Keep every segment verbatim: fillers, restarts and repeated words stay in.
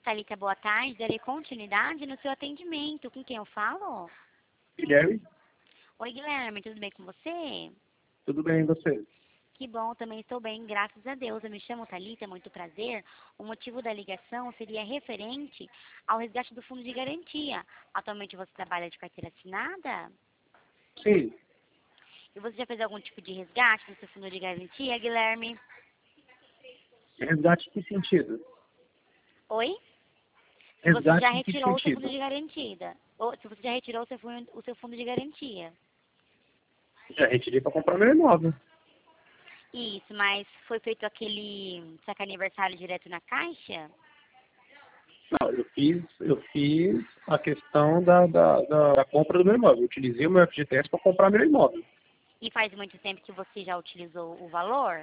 Thalita, boa tarde. Darei continuidade no seu atendimento. Com quem eu falo? Guilherme, Oi, Guilherme, tudo bem com você? tudo bem e você? Que bom, também estou bem, graças a Deus. Eu me chamo Thalita, muito prazer. O motivo da ligação seria referente ao resgate do fundo de garantia. Atualmente você trabalha de carteira assinada? Sim, E você já fez algum tipo de resgate do seu fundo de garantia, Guilherme? resgate em que sentido? Oi? Se você já Resgate em que retirou o seu fundo sentido? de garantia. Ou se você já retirou o seu fundo, o seu fundo de garantia. Já retirei para comprar meu imóvel. Isso, mas foi feito aquele saque aniversário direto na caixa? Não, eu fiz, eu fiz a questão da, da, da, da compra do meu imóvel. Eu utilizei o meu F G T S para comprar meu imóvel. E faz muito tempo que você já utilizou o valor?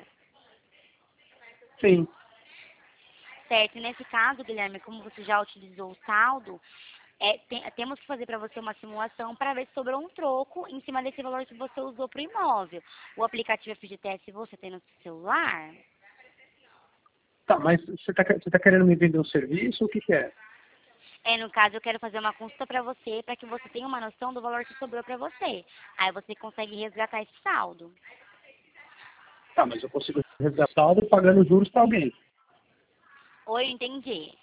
Sim. Certo, e nesse caso, Guilherme, como você já utilizou o saldo, é, tem- temos que fazer para você uma simulação para ver se sobrou um troco em cima desse valor que você usou para o imóvel. O aplicativo F G T S você tem no seu celular? Tá, mas você está você tá querendo me vender um serviço? O que, que é? É, no caso, eu quero fazer uma consulta para você, para que você tenha uma noção do valor que sobrou para você. Aí você consegue resgatar esse saldo. Tá, mas eu consigo resgatar saldo pagando juros para alguém. Oi, entendi.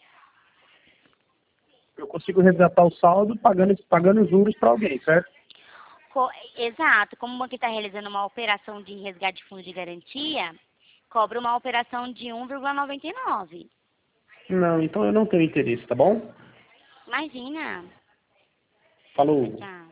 Eu consigo resgatar o saldo pagando, pagando juros para alguém, certo? Co- Exato, como o banco está realizando uma operação de resgate de fundo de garantia, cobra uma operação de um vírgula noventa e nove. Não, então eu não tenho interesse, tá bom? Imagina. Tchau, Falou. tchau.